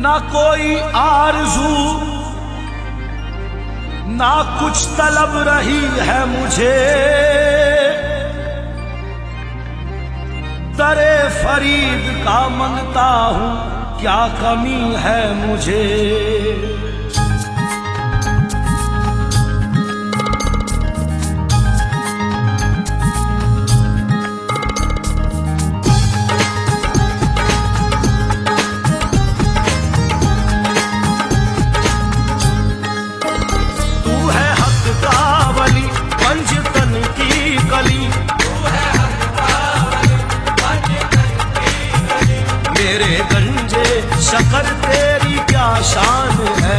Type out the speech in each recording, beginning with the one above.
ना कोई आरज़ू ना कुछ तलब रही है मुझे, दरे फरीद का मांगता हूँ क्या कमी है मुझे। मेरे गंजे शकर तेरी क्या शान है,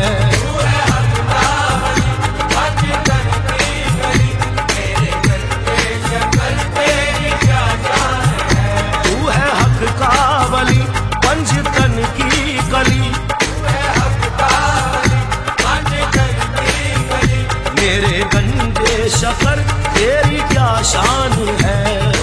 तू है हक का वली पंजतन की कली, मेरे गंजे शकर तेरी क्या शान है।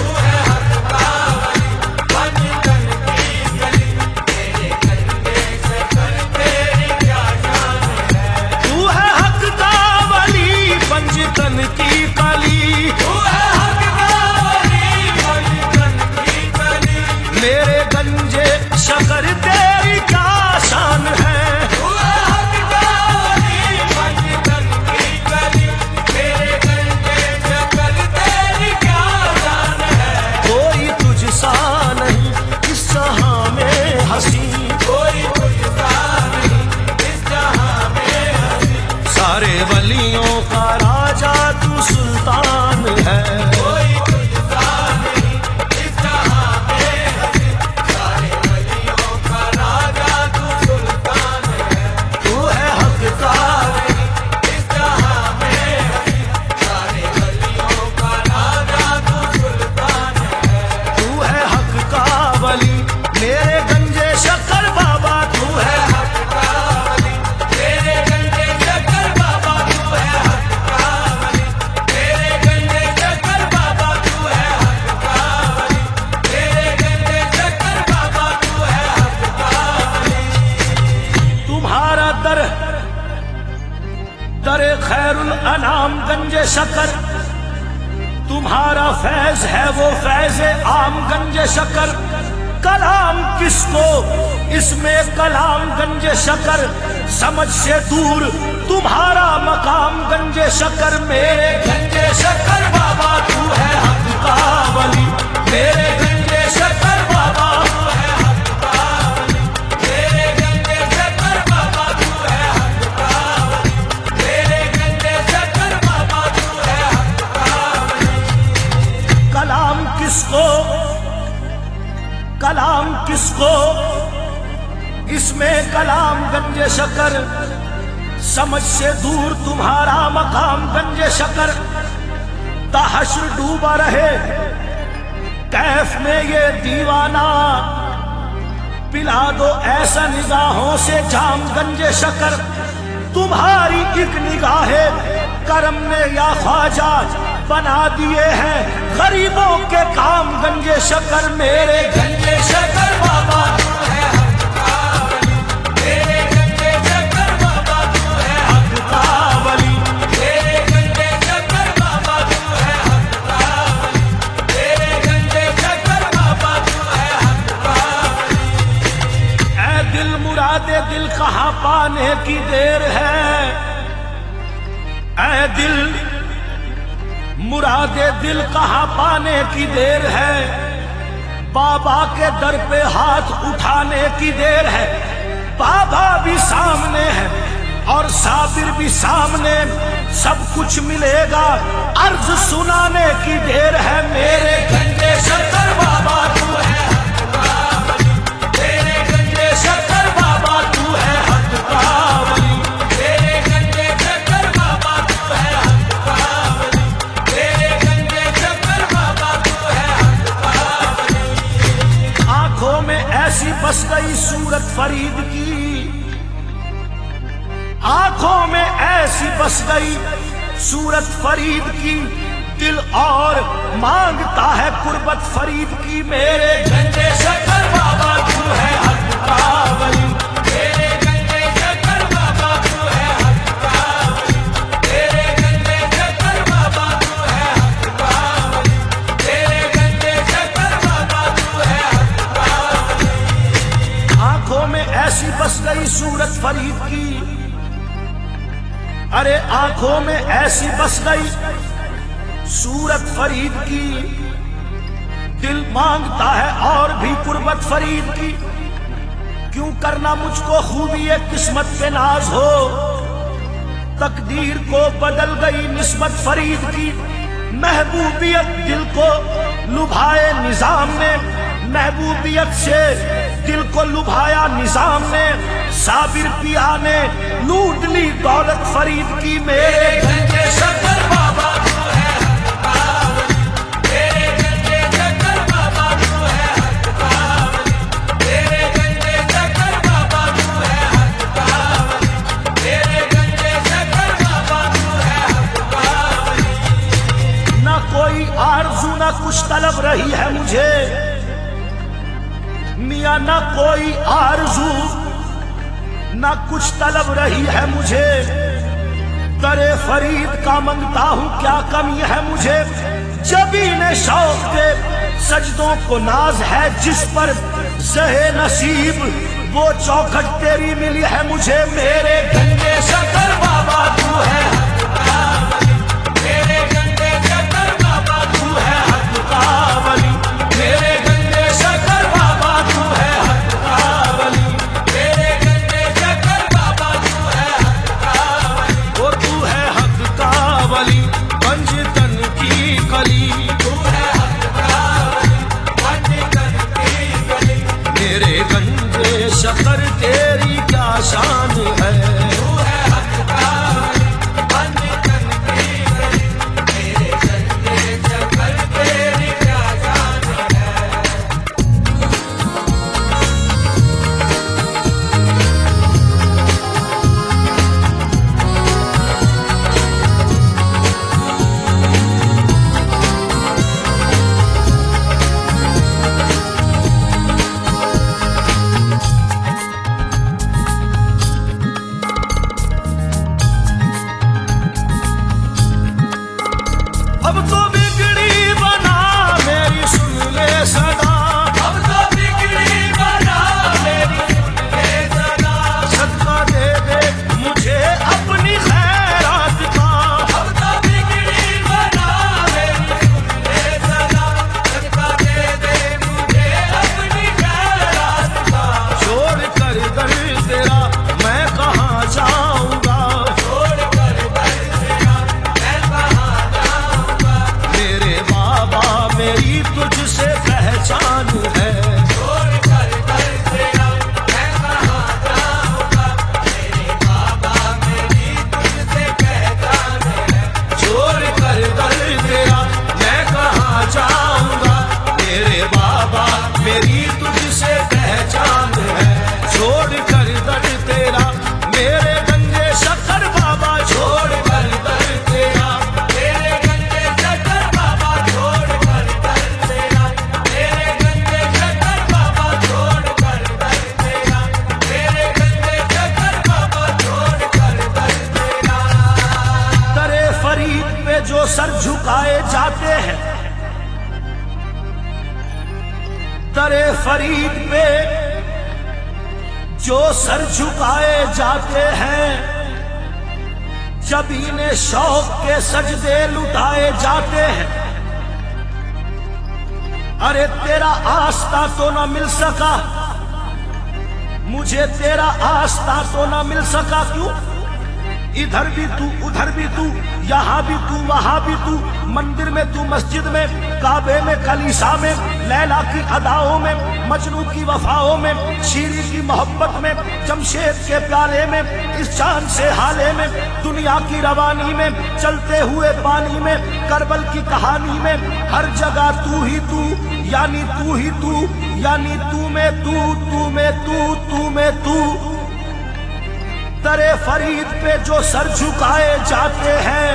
मेरे गंजे शकर तेरी क्या शान है, कोई तुझसा नहीं इस जहां में हंसी, कोई तुझसा नहीं इस जहां में हंसी, सारे वलियों का राजा तू सुल्तान है, मेरे गंजे शक्कर बाबा तू है हक का वली, मेरे गंजे शक्कर बाबा तू है हक का वली, मेरे गंजे शक्कर बाबा तू है हक का वली, मेरे गंजे शक्कर बाबा तू है हक का वली। तुम्हारा दर खैरुल अनाम गंजे शक्कर, तुम्हारा फैज है वो फैज आम गंजे शक्कर, कलाम किसको इसमें कलाम गंजे शक्कर, समझ से दूर तुम्हारा मकाम गंजे शक्कर, मेरे गंजे शक्कर बाबा तू है हक का वली, मेरे गंजे शक्कर बाबा तू है हक का वली, मेरे गंजे शक्कर बाबा तू है हक का वली, मेरे गंजे शक्कर बाबा तू है हक का वली। कलाम किसको कलाम किसको इसमें कलाम गंजे शक्कर, समझ से दूर तुम्हारा मकाम गंजे शक्कर, तहश्र डूबा रहे कैफ में ये दीवाना, पिला दो ऐसा निगाहों से जाम गंजे शक्कर, तुम्हारी एक निगाहे करम ने या ख्वाजा बना दिए हैं गरीबों के काम गंजे शक्कर, मेरे गंजे शक्कर बाबा तू है हक का वली, मेरे गंजे शक्कर बाबा तू है हक का वली, मेरे गंजे शक्कर बाबा तू है हक का वली, मेरे गंजे शक्कर बाबा तू है हक का वली। ऐ दिल मुरादे दिल कहाँ पाने की देर है, ऐ दिल मुरादे दिल कहाँ पाने की देर है, बाबा के दर पे हाथ उठाने की देर है, बाबा भी सामने है और साबिर भी सामने, सब कुछ मिलेगा अर्ज सुनाने की देर है, मेरे गंजे शक्कर बाबा तू है हक का वली, मेरे गंजे शक्कर बाबा तू है हक का वली, मेरे गंजे शक्कर बाबा तू है हक का वली, मेरे गंजे शक्कर बाबा तू है हक का वली। आंखों में ऐसी बस गई सूरत फरीद की, आंखों में ऐसी बस गई सूरत फरीद की, दिल और मांगता है कुर्बत फरीद की, मेरे गंजे शक्कर बाबा तू है हक का वली, मेरे अरे आंखों में ऐसी बस गई सूरत फरीद की, दिल मांगता है और भी कुर्बत फरीद की। क्यों करना मुझको खूबी किस्मत पे नाज हो, तकदीर को बदल गई निस्बत फरीद की। महबूबियत दिल को लुभाए निजाम ने, महबूबियत से दिल को लुभाया निजाम ने। साबिर पिया ने लूट ली दौलत फरीद की। मेरे गंजे शक्कर बाबा तू है हक मेरे गंजे शक्कर बाबा तू है हक मेरे गंजे शक्कर बाबा तू है हक मेरे गंजे शक्कर बाबा तू है हक। ना कोई आरज़ू ना कुछ तलब रही है मुझे मियां, ना कोई आरज़ू ना कुछ तलब रही है मुझे। दरे फरीद का मंगता हूं क्या कमी है मुझे। जबी ने शौक के सजदों को नाज है जिस पर ज़हे नसीब, वो चौखट तेरी मिली है मुझे। मेरे गंजे शक्कर बाबा तू है हक मेरे गंजे शक्कर बाबा तू है हक का वली। मेरे गंजे शक्कर बाबा तू है हक का वली। मेरे गंजे शक्कर बाबा तू है हक का वली। वो तू है हक का वली पंजतन की कली। तू है हक का वली पंजतन की कली। मेरे गंजे शक्कर तेरी क्या शान है। तू है हक का वली पंजतन की कली। मेरे गंजे शक्कर तेरी क्या शान है। अब तो बिगड़ी बना मेरी सुन ले सदा। अब तो बिगड़ी बना मेरी सुन ले सदा। सदका दे दे मुझे अपनी खैरात का। अब तो बिगड़ी बना मेरी सुन ले सदा। सदका दे दे मुझे अपनी खैरात का। छोड़ कर दर तेरा मैं कहाँ जाऊंगा। छोड़ कर दर तेरा मैं कहाँ जाऊंगा। मेरे बाबा मेरी तुझसे पहचान है। छोड़ कर दर तेरा मैं कहाँ जाऊंगा। मेरे बाबा मेरी तुझसे पहचान है। छोड़ कर दर तेरा मैं कहाँ जाऊंगा। मेरे बाबा मेरी तुझसे पहचान है। छोड़ कर दर तेरा मेरे गंजे शक्कर बाबा। छोड़ कर दर तेरा मेरे गंजे शक्कर बाबा। छोड़ कर दर तेरा मेरे गंजे शक्कर बाबा। छोड़ कर दर तेरा मेरे गंजे शक्कर बाबा। छोड़ कर दर तेरा। दरे फरीद पे जो सर झुकाए जाते हैं, दरे फरीद पे जो सर झुकाए जाते हैं, जब इन्हें शौक के सजदे लुटाए जाते हैं। अरे तेरा आस्था तो न मिल सका मुझे, तेरा आस्था तो न मिल सका। क्यों? इधर भी तू उधर भी तू, यहाँ भी तू वहां भी तू। मंदिर में तू, मस्जिद में, काबे में, कलीसा में, लैला की अदाओं में, मजनू की वफाओं में, शीरी की मोहब्बत में, जमशेद के प्याले में, इस चांद से हाले में, दुनिया की रवानी में, चलते हुए पानी में, करबल की कहानी में। हर जगह तू ही तू, यानी तू ही तू, यानी तू में तू, तू में तू, तू में तू। दरे फरीद पे जो सर झुकाए जाते हैं,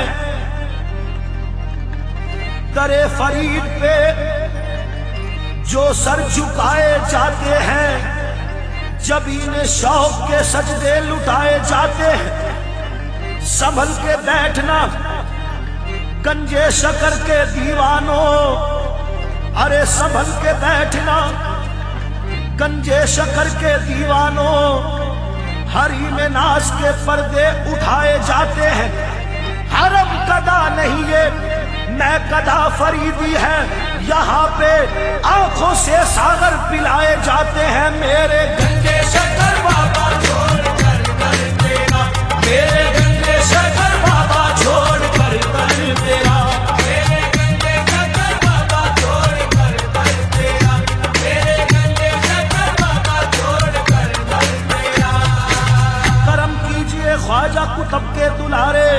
दरे फरीद पे जो सर झुकाए जाते हैं, जब इन्हें शौक के सजदे लुटाए जाते हैं। संभल के बैठना गंजे शक्कर के दीवानों, अरे संभल के बैठना गंजे शक्कर के दीवानों। हरी में नाज के पर्दे उठाए जाते हैं। हरम कदा नहीं ये मैं कदा फरीदी है, यहाँ पे आंखों से सागर पिलाए जाते हैं। मेरे गंजे शक्कर बाबा छोड़ कर तेरा, मेरे गंजे शक्कर बाबा छोड़ कर तेरा, मेरे गंजे शक्कर बाबा छोड़ कर तेरा, मेरे गंजे शक्कर बाबा छोड़ कर तेरा। करम कीजिए ख्वाजा कुतुब के दुलारे,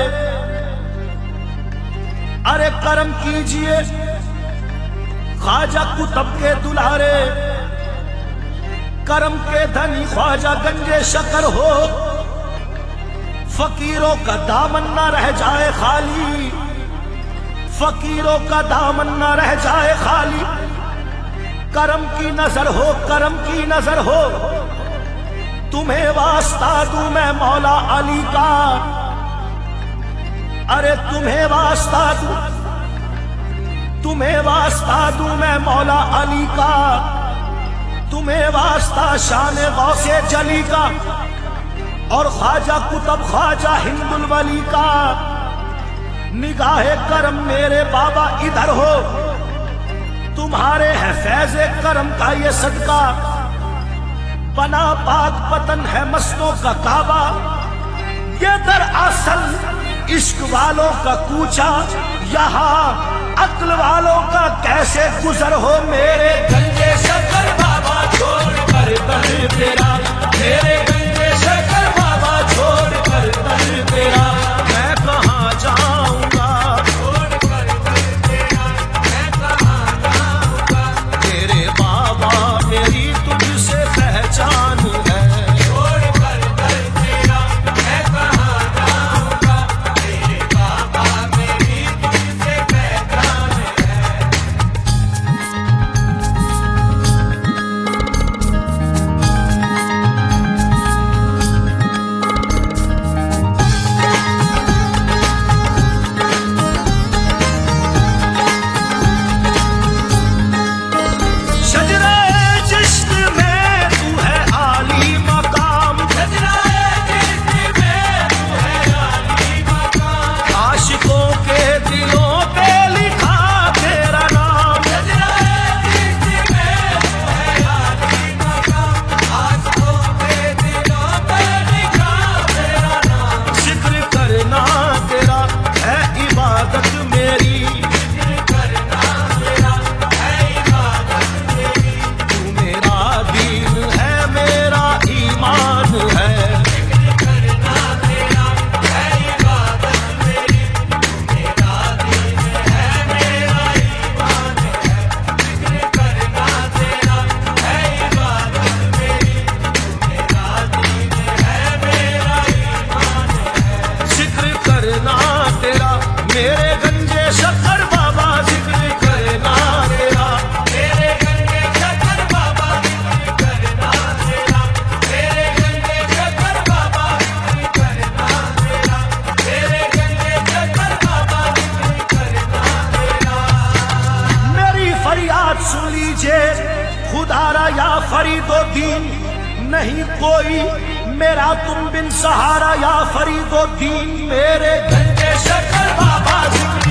अरे करम कीजिए ख्वाजा कुतुब के दुलारे, करम के धनी ख्वाजा गंजे शक्कर हो। फकीरों का दामन न रह जाए खाली, फकीरों का दामन न रह जाए खाली। करम की नजर हो, करम की नजर हो, तुम्हें वास्ता दूं मैं मौला अली का, अरे तुम्हें वास्ता दूं, तुम्हें वास्ता दूं मैं मौला अली का, तुम्हें वास्ता शान गौसे जली का और ख्वाजा कुतुब ख्वाजा हिंदुल वली का। निगाहे करम मेरे बाबा इधर हो, तुम्हारे है फैज़े करम का ये सदका। बना पाक पतन है मस्तों का काबा, ये दरअसल इश्क वालों का कूचा, यहाँ अक्ल वालों का कैसे गुजर हो। मेरे गंजे शक्कर बाबा छोड़ कर तेरा, मेरे गंजे शक्कर बाबा छोड़ कर तेरा, मैं कहाँ जाऊंगा छोड़ कर तेरा, मैं कहाँ जाऊंगा। तेरे बाबा मेरी तुझसे पहचान है, खुदारा या फरीदुद्दीन नहीं कोई मेरा तुम बिन सहारा या फरीदुद्दीन। मेरे गंजे शक्कर बाबा